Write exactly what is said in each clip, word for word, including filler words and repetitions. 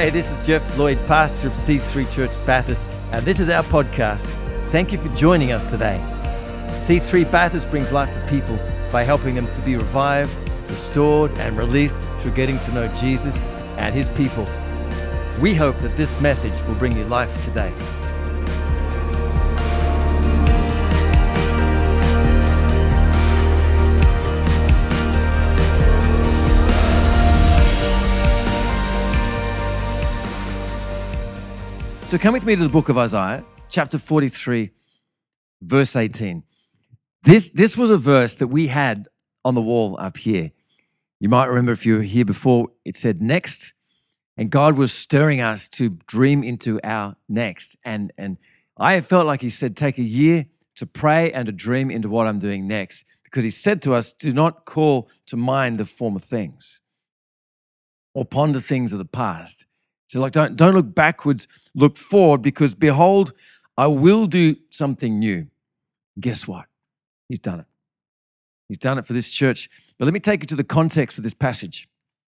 Hey, this is Jeff Lloyd, pastor of C three Church Bathurst, and this is our podcast. Thank you for joining us today. C three Bathurst brings life to people by helping them to be revived, restored, and released through getting to know Jesus and His people. We hope that this message will bring you life today. So come with me to the book of Isaiah, chapter forty-three, verse eighteen. This, this was a verse that we had on the wall up here. You might remember if you were here before, it said next, and God was stirring us to dream into our next. And, and I felt like He said, take a year to pray and to dream into what I'm doing next, because He said to us, do not call to mind the former things or ponder things of the past. So like, don't, don't look backwards, look forward, because behold, I will do something new. Guess what? He's done it. He's done it for this church. But let me take you to the context of this passage.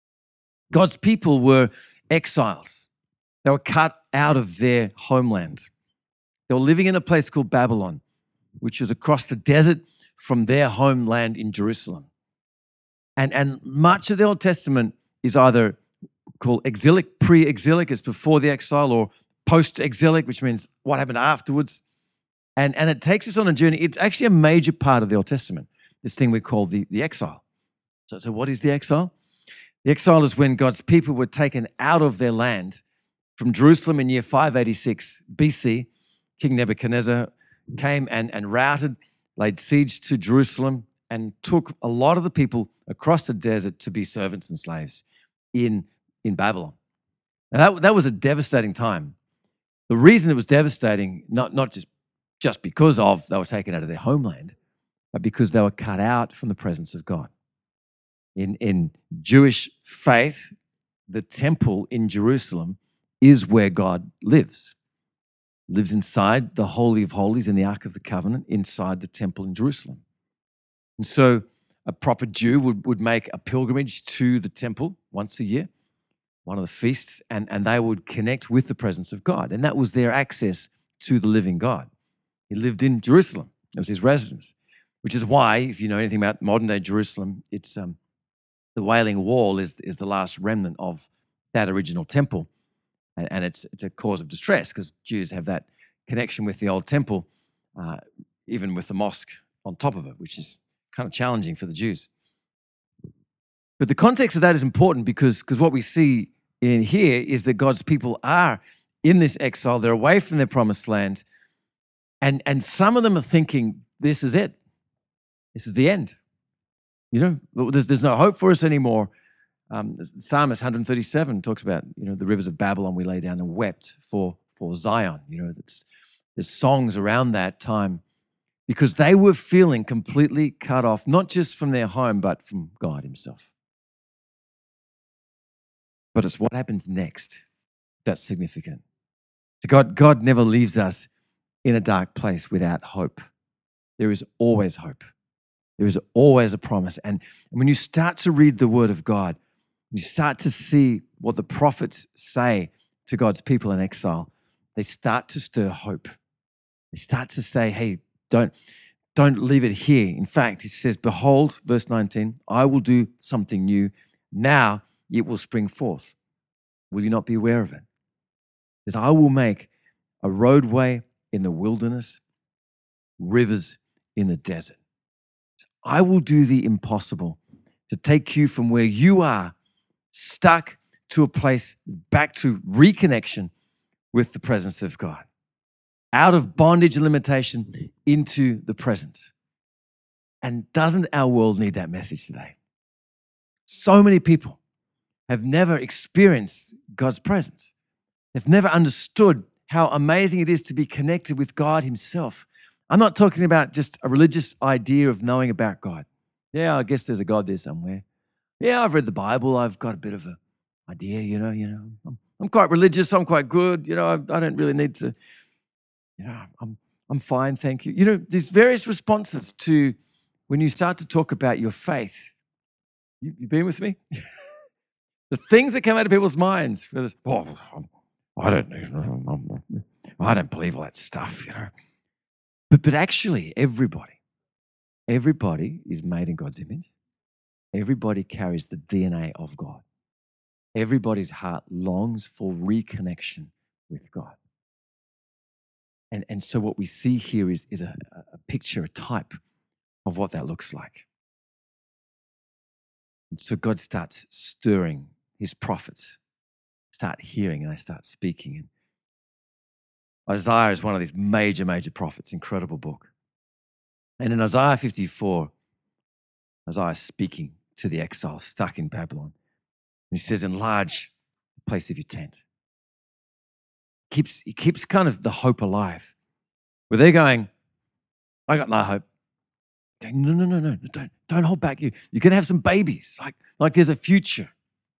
God's people were exiles. They were cut out of their homeland. They were living in a place called Babylon, which was across the desert from their homeland in Jerusalem. And, and much of the Old Testament is either called exilic, pre-exilic, it's before the exile, or post-exilic, which means what happened afterwards. And, and it takes us on a journey. It's actually a major part of the Old Testament, this thing we call the, the exile. So, so what is the exile? The exile is when God's people were taken out of their land from Jerusalem in year five eighty-six B C. King Nebuchadnezzar came and, and routed, laid siege to Jerusalem, and took a lot of the people across the desert to be servants and slaves in in Babylon. Now that, that was a devastating time. The reason it was devastating, not, not just, just because of they were taken out of their homeland, but because they were cut out from the presence of God. In, in Jewish faith, the temple in Jerusalem is where God lives. Lives inside the Holy of Holies in the Ark of the Covenant, inside the temple in Jerusalem. And so a proper Jew would, would make a pilgrimage to the temple once a year, one of the feasts, and, and they would connect with the presence of God. And that was their access to the living God. He lived in Jerusalem. It was his residence, which is why, if you know anything about modern-day Jerusalem, it's um, the Wailing Wall is, is the last remnant of that original temple. And, and it's, it's a cause of distress because Jews have that connection with the old temple, uh, even with the mosque on top of it, which is kind of challenging for the Jews. But the context of that is important because, because what we see in here is that God's people are in this exile. They're away from their promised land. And, and some of them are thinking, this is it. This is the end. You know, there's, there's no hope for us anymore. Um, Psalmist one thirty-seven talks about, you know, the rivers of Babylon we lay down and wept for, for Zion. You know, there's, there's songs around that time because they were feeling completely cut off, not just from their home, but from God Himself. But it's what happens next that's significant. So God, God never leaves us in a dark place without hope. There is always hope. There is always a promise. And when you start to read the Word of God, you start to see what the prophets say to God's people in exile, they start to stir hope. They start to say, hey, don't, don't leave it here. In fact, He says, behold, verse nineteen, I will do something new. Now it will spring forth. Will you not be aware of it? He says, I will make a roadway in the wilderness, rivers in the desert. I will do the impossible to take you from where you are, stuck, to a place back to reconnection with the presence of God. Out of bondage and limitation into the presence. And doesn't our world need that message today? So many people have never experienced God's presence. They've never understood how amazing it is to be connected with God Himself. I'm not talking about just a religious idea of knowing about God. Yeah, I guess there's a God there somewhere. Yeah, I've read the Bible. I've got a bit of an idea, you know, you know. I'm, I'm quite religious. I'm quite good. You know, I, I don't really need to, you know, I'm, I'm fine, thank you. You know, there's various responses to when you start to talk about your faith. You, you been with me? The things that come out of people's minds for this, oh, I don't know, I don't believe all that stuff, you know. But but actually, everybody, everybody is made in God's image. Everybody carries the D N A of God. Everybody's heart longs for reconnection with God. And, and so what we see here is, is a, a picture, a type of what that looks like. And so God starts stirring his prophets, start hearing, and they start speaking. And Isaiah is one of these major, major prophets, incredible book. And in Isaiah fifty-four, Isaiah is speaking to the exiles stuck in Babylon. And he says, enlarge the place of your tent. Keeps, he keeps kind of the hope alive. Where they're going, I got no hope. Going, no, no, no, no, don't, don't hold back. You, you're going to have some babies. Like, like there's a future.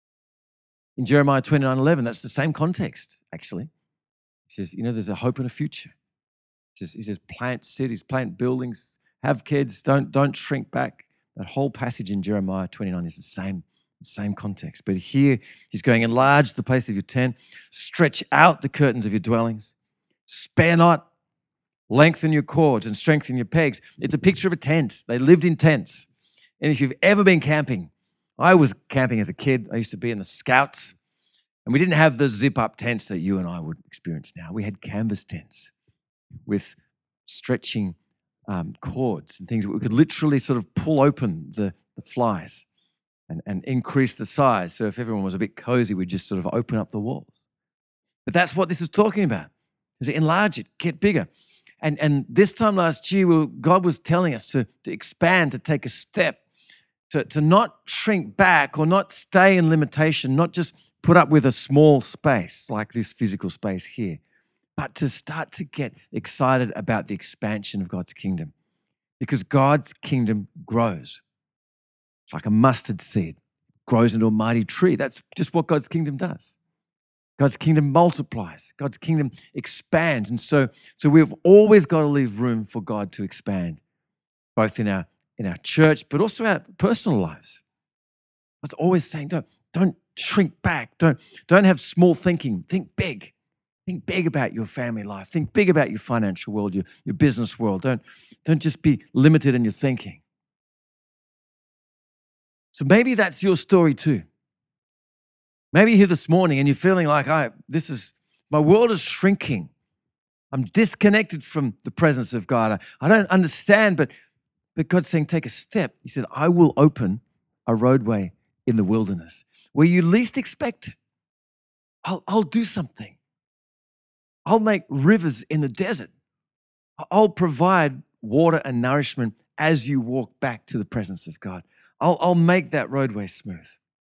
In Jeremiah twenty-nine eleven, that's the same context, actually. He says, you know, there's a hope and a future. He says, he says plant cities, plant buildings, have kids, don't, don't shrink back. That whole passage in Jeremiah twenty-nine is the same, the same context. But here he's going, enlarge the place of your tent, stretch out the curtains of your dwellings, spare not, lengthen your cords and strengthen your pegs. It's a picture of a tent. They lived in tents. And if you've ever been camping, I was camping as a kid. I used to be in the Scouts. And we didn't have the zip-up tents that you and I would experience now. We had canvas tents with stretching um, cords and things. We could literally sort of pull open the, the flies and, and increase the size. So if everyone was a bit cozy, we'd just sort of open up the walls. But that's what this is talking about. Is enlarge it, get bigger. And, and this time last year, we were, God was telling us to, to expand, to take a step, to, to not shrink back or not stay in limitation, not just put up with a small space like this physical space here, but to start to get excited about the expansion of God's kingdom, because God's kingdom grows. It's like a mustard seed, grows into a mighty tree. That's just what God's kingdom does. God's kingdom multiplies. God's kingdom expands. And so, so we've always got to leave room for God to expand, both in our, in our church, but also our personal lives. God's always saying, don't, don't shrink back. Don't, don't have small thinking. Think big. Think big about your family life. Think big about your financial world, your, your business world. Don't, don't just be limited in your thinking. So maybe that's your story too. Maybe you're here this morning and you're feeling like, I, this is, my world is shrinking. I'm disconnected from the presence of God. I, I don't understand, but, but God's saying, take a step. He said, I will open a roadway in the wilderness where you least expect it. I'll, I'll do something. I'll make rivers in the desert. I'll provide water and nourishment as you walk back to the presence of God. I'll, I'll make that roadway smooth.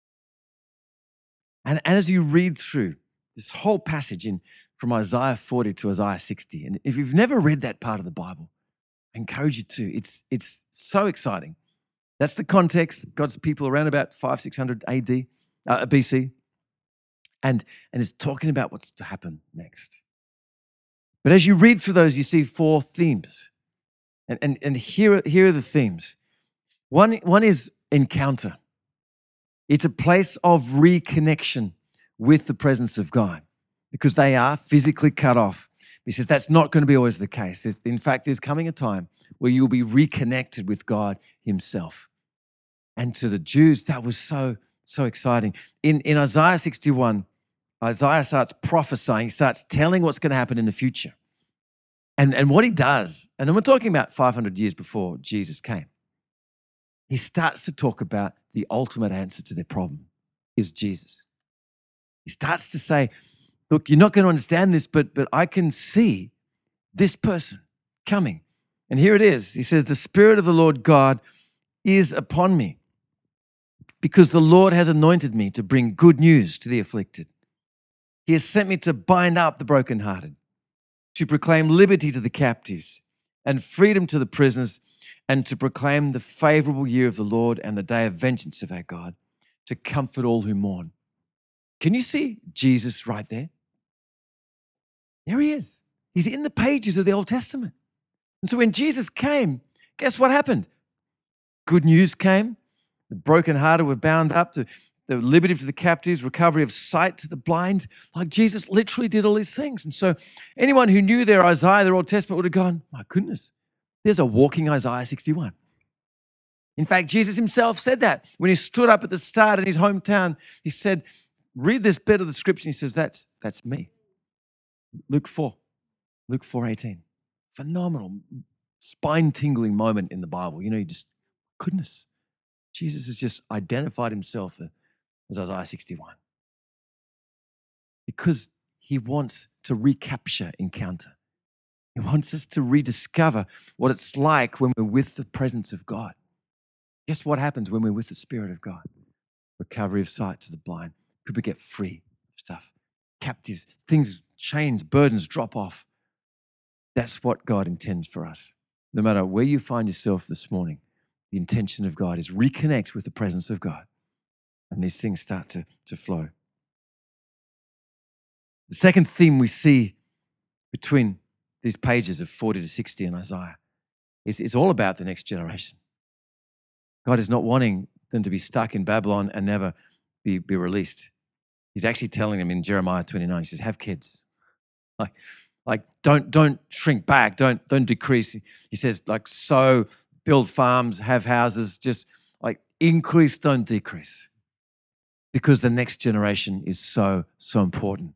And, and as you read through this whole passage in from Isaiah forty to Isaiah sixty, and if you've never read that part of the Bible, I encourage you to. It's, it's so exciting. That's the context. God's people around about five, six hundred A D, uh, B C, and, and it's talking about what's to happen next. But as you read through those, you see four themes. And, and, and here, here are the themes. One, one is encounter. It's a place of reconnection with the presence of God because they are physically cut off. He says that's not going to be always the case. There's, in fact, there's coming a time where you'll be reconnected with God himself. And to the Jews, that was so, so exciting. In, in Isaiah sixty-one, Isaiah starts prophesying, he starts telling what's going to happen in the future. And, and what he does, and we're talking about five hundred years before Jesus came, he starts to talk about the ultimate answer to their problem is Jesus. He starts to say, look, you're not going to understand this, but, but I can see this person coming. And here it is. He says, the Spirit of the Lord God is upon me because the Lord has anointed me to bring good news to the afflicted. He has sent me to bind up the brokenhearted, to proclaim liberty to the captives and freedom to the prisoners, and to proclaim the favorable year of the Lord and the day of vengeance of our God, to comfort all who mourn. Can you see Jesus right there? There he is. He's in the pages of the Old Testament. And so when Jesus came, guess what happened? Good news came. The brokenhearted were bound up. To the liberty to the captives, recovery of sight to the blind. Like Jesus literally did all these things. And so anyone who knew their Isaiah, their Old Testament, would have gone, my goodness, there's a walking Isaiah sixty-one. In fact, Jesus himself said that when he stood up at the start in his hometown. He said, read this bit of the scripture. He says, that's, that's me. Luke four, Luke four eighteen. Phenomenal, spine-tingling moment in the Bible. You know, you just, goodness, Jesus has just identified himself as Isaiah sixty-one. Because he wants to recapture encounter. He wants us to rediscover what it's like when we're with the presence of God. Guess what happens when we're with the Spirit of God? Recovery of sight to the blind. People get free stuff. Captives, things, chains, burdens drop off. That's what God intends for us. No matter where you find yourself this morning, the intention of God is reconnect with the presence of God. And these things start to, to flow. The second theme we see between these pages of forty to sixty in Isaiah is, is all about the next generation. God is not wanting them to be stuck in Babylon and never be, be released. He's actually telling them in Jeremiah twenty-nine, he says, have kids. Like, like don't, don't shrink back, don't, don't decrease. He says, like, sow, build farms, have houses, just like increase, don't decrease. Because the next generation is so, so important.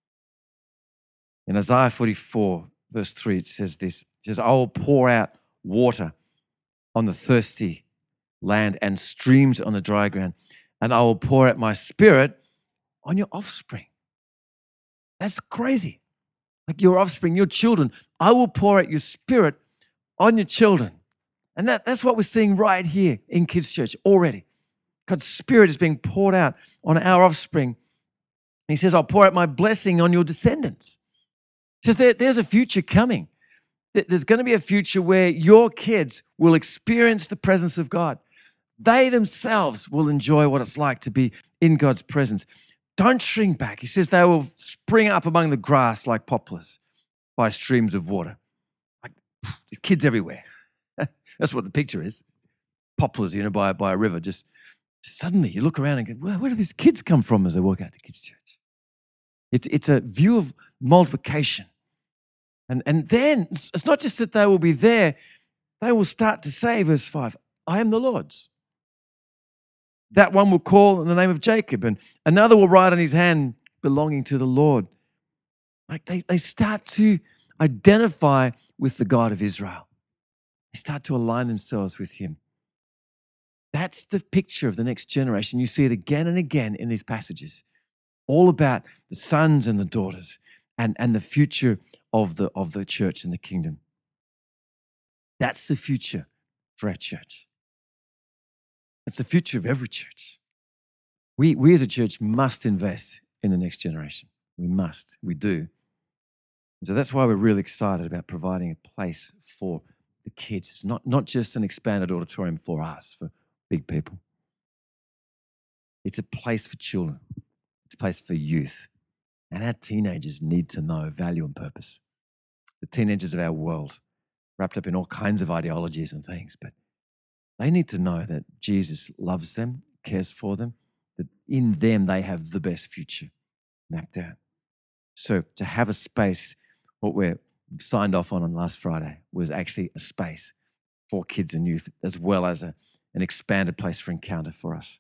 In Isaiah forty-four, verse three, it says this. It says, I will pour out water on the thirsty land and streams on the dry ground, and I will pour out my spirit on your offspring. That's crazy. Like your offspring, your children. I will pour out your spirit on your children. And that, that's what we're seeing right here in Kids Church already. God's spirit is being poured out on our offspring. And he says, I'll pour out my blessing on your descendants. He says there, there's a future coming. There's going to be a future where your kids will experience the presence of God. They themselves will enjoy what it's like to be in God's presence. Don't shrink back. He says they will spring up among the grass like poplars by streams of water. Like there's kids everywhere. That's what the picture is. Poplars, you know, by, by a river. Just, just suddenly you look around and go, where, where do these kids come from as they walk out to Kids Church? It's, it's a view of multiplication. And, and then it's not just that they will be there, they will start to say, verse five, I am the Lord's. That one will call in the name of Jacob, and another will write on his hand belonging to the Lord. Like they, they start to identify with the God of Israel. They start to align themselves with him. That's the picture of the next generation. You see it again and again in these passages. All about the sons and the daughters and, and the future of the, of the church and the kingdom. That's the future for our church. It's the future of every church. We, we as a church must invest in the next generation. We must. We do. And so that's why we're really excited about providing a place for the kids. It's not, not just an expanded auditorium for us, for big people. It's a place for children. It's a place for youth. And our teenagers need to know value and purpose. The teenagers of our world, wrapped up in all kinds of ideologies and things, but they need to know that Jesus loves them, cares for them, that in them they have the best future mapped out. So to have a space, what we're signed off on on last Friday was actually a space for kids and youth, as well as a, an expanded place for encounter for us.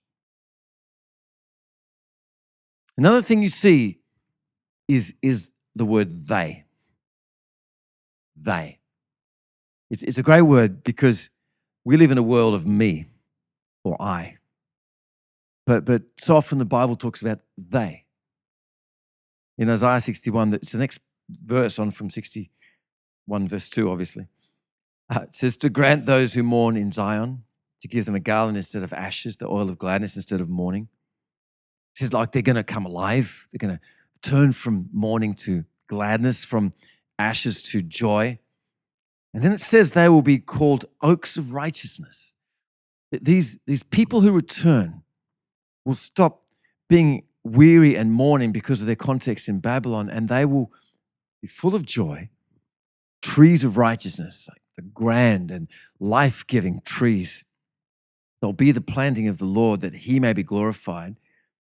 Another thing you see is, is the word they. They. It's, it's a great word because we live in a world of me or I. But, but so often the Bible talks about they. In Isaiah sixty-one, it's the next verse on from sixty-one, verse two, obviously. Uh, it says, to grant those who mourn in Zion, to give them a garland instead of ashes, the oil of gladness instead of mourning. It says like they're going to come alive. They're going to turn from mourning to gladness, from ashes to joy. And then it says they will be called oaks of righteousness. These, these people who return will stop being weary and mourning because of their context in Babylon, and they will be full of joy, trees of righteousness, like the grand and life-giving trees. They'll be the planting of the Lord that he may be glorified.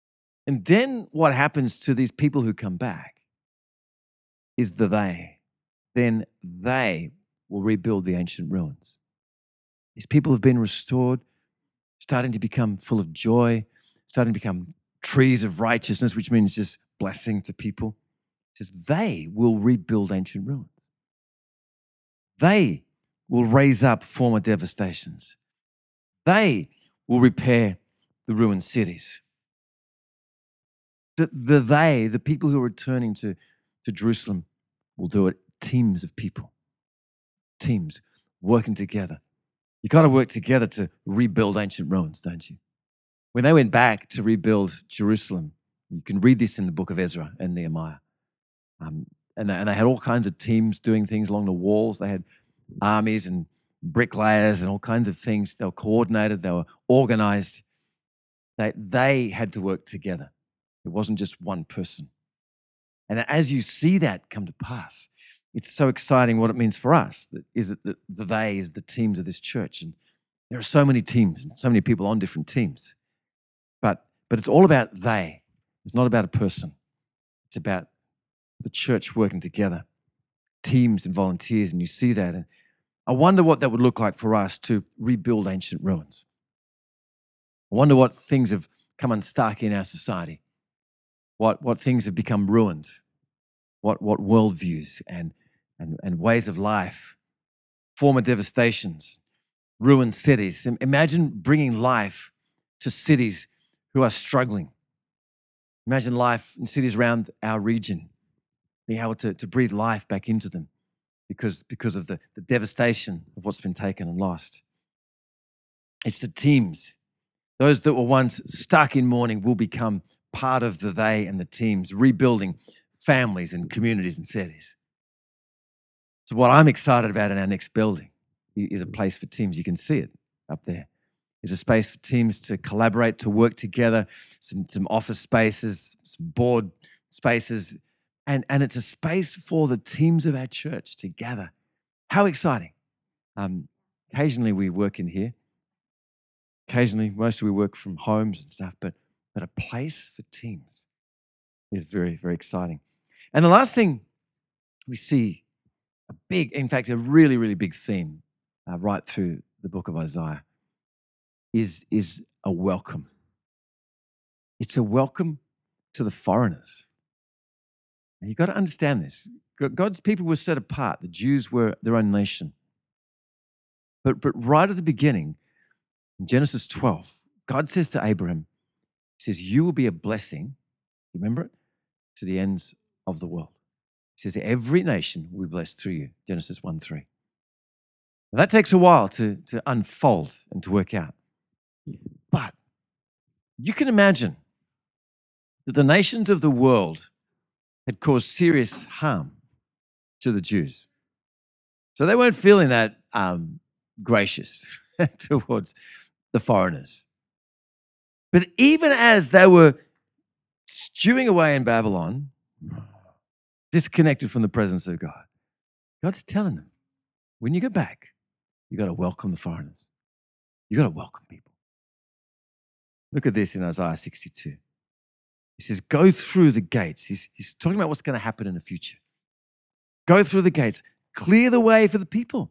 And then what happens to these people who come back is the they. Then they will rebuild the ancient ruins. These people have been restored, starting to become full of joy, starting to become trees of righteousness, which means just blessing to people. It says they will rebuild ancient ruins. They will raise up former devastations. They will repair the ruined cities. The, the they, the people who are returning to, to Jerusalem, will do it. Teams of people, teams working together. You got to work together to rebuild ancient ruins, don't you? When they went back to rebuild Jerusalem, you can read this in the book of Ezra and Nehemiah. Um, and, they, and they had all kinds of teams doing things along the walls. They had armies and bricklayers and all kinds of things. They were coordinated. They were organized. They, they had to work together. It wasn't just one person. And as you see that come to pass, it's so exciting what it means for us. That is it that the they is the teams of this church. And there are so many teams and so many people on different teams. But, but it's all about they. It's not about a person. It's about the church working together, teams and volunteers, and you see that. And I wonder what that would look like for us to rebuild ancient ruins. I wonder what things have come unstuck in our society, what, what things have become ruined, what, what worldviews and, and, and ways of life, former devastations, ruined cities. Imagine bringing life to cities who are struggling. Imagine life in cities around our region, being able to, to breathe life back into them because, because of the, the devastation of what's been taken and lost. It's the teams. Those that were once stuck in mourning will become part of the they and the teams, rebuilding families and communities and cities. So what I'm excited about in our next building is a place for teams. You can see it up there. It's a space for teams to collaborate, to work together, some, some office spaces, some board spaces, and, and it's a space for the teams of our church to gather. How exciting. Um, occasionally we work in here. Occasionally, mostly we work from homes and stuff, but, but a place for teams is very, very exciting. And the last thing we see, a big, in fact, a really, really big theme uh, right through the book of Isaiah is, is a welcome. It's a welcome to the foreigners. And you've got to understand this. God's people were set apart. The Jews were their own nation. But, but right at the beginning, in Genesis twelve, God says to Abraham, he says, you will be a blessing, remember it, to the ends of the world. He says, every nation will be blessed through you, Genesis one three. Now, that takes a while to, to unfold and to work out. But you can imagine that the nations of the world had caused serious harm to the Jews. So they weren't feeling that um, gracious towards the foreigners. But even as they were stewing away in Babylon, disconnected from the presence of God, God's telling them, when you go back, you got to welcome the foreigners. You got to welcome people. Look at this in Isaiah sixty-two. He says, go through the gates. He's, he's talking about what's going to happen in the future. Go through the gates. Clear the way for the people.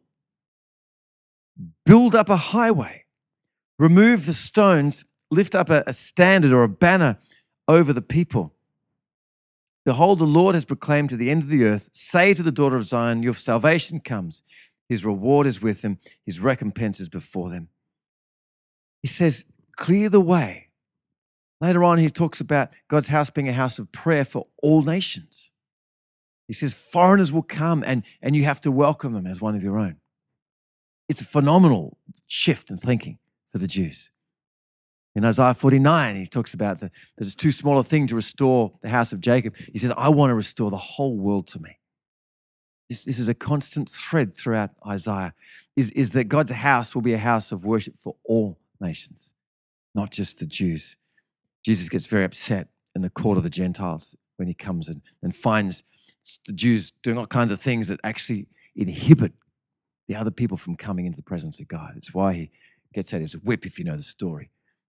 Build up a highway. Remove the stones. Lift up a, a standard or a banner over the people. Behold, the Lord has proclaimed to the end of the earth, say to the daughter of Zion, your salvation comes. His reward is with him. His recompense is before them. He says, clear the way. Later on, he talks about God's house being a house of prayer for all nations. He says, foreigners will come and, and you have to welcome them as one of your own. It's a phenomenal shift in thinking for the Jews. In Isaiah forty-nine, he talks about the, that it's too small a thing to restore the house of Jacob. He says, I want to restore the whole world to me. This, this is a constant thread throughout Isaiah, is, is that God's house will be a house of worship for all nations, not just the Jews. Jesus gets very upset in the court of the Gentiles when he comes and, and finds the Jews doing all kinds of things that actually inhibit the other people from coming into the presence of God. It's why he gets out his whip, if you know the story.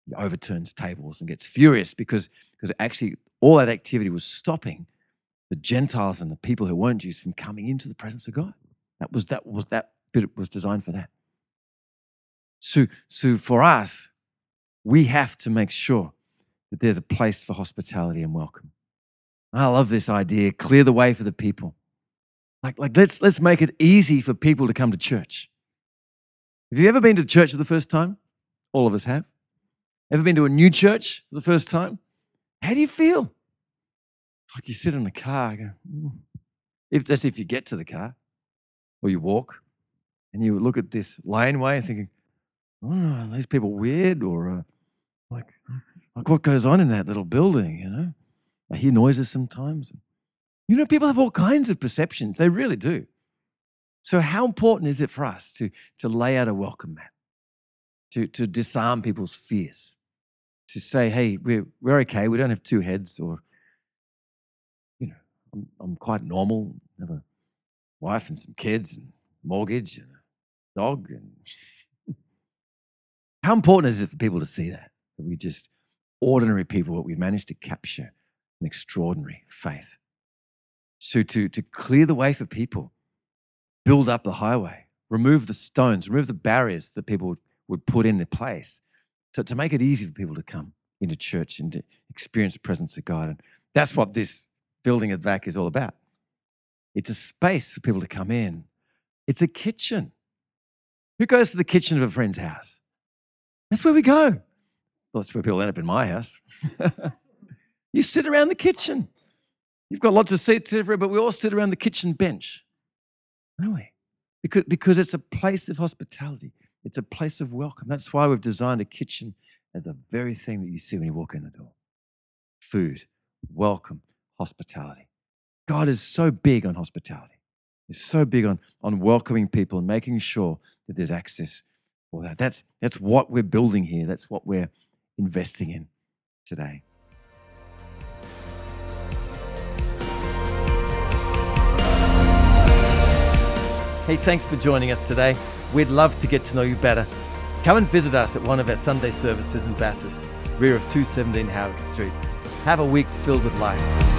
He overturns tables and gets furious because, because actually all that activity was stopping the Gentiles and the people who weren't Jews from coming into the presence of God. That was that was that bit was designed for that. So, so for us, we have to make sure that there's a place for hospitality and welcome. I love this idea, clear the way for the people. Like, like let's, let's make it easy for people to come to church. Have you ever been to the church for the first time? All of us have. Ever been to a new church for the first time? How do you feel? It's like you sit in the car, go, mm. if that's if you get to the car, or you walk, and you look at this laneway and thinking, oh, are these people weird? Or uh, like, like what goes on in that little building, you know? I hear noises sometimes. You know, people have all kinds of perceptions. They really do. So how important is it for us to, to lay out a welcome mat, to, to disarm people's fears, to say, hey, we're, we're okay. We don't have two heads, or, you know, I'm, I'm quite normal. I have a wife and some kids and mortgage and a dog. And how important is it for people to see that? That we just ordinary people, but we've managed to capture an extraordinary faith. So to, to clear the way for people, build up the highway, remove the stones, remove the barriers that people would put into place, so to make it easy for people to come into church and to experience the presence of God. And that's what this building at V A C is all about. It's a space for people to come in. It's a kitchen. Who goes to the kitchen of a friend's house? That's where we go. Well, that's where people end up in my house. You sit around the kitchen. You've got lots of seats everywhere, but we all sit around the kitchen bench, don't we? Because, because it's a place of hospitality. It's a place of welcome. That's why we've designed a kitchen as the very thing that you see when you walk in the door. Food, welcome, hospitality. God is so big on hospitality. He's so big on, on welcoming people and making sure that there's access for that. That's, that's what we're building here. That's what we're investing in today. Hey, thanks for joining us today. We'd love to get to know you better. Come and visit us at one of our Sunday services in Bathurst, rear of two seventeen Howard Street. Have a week filled with life.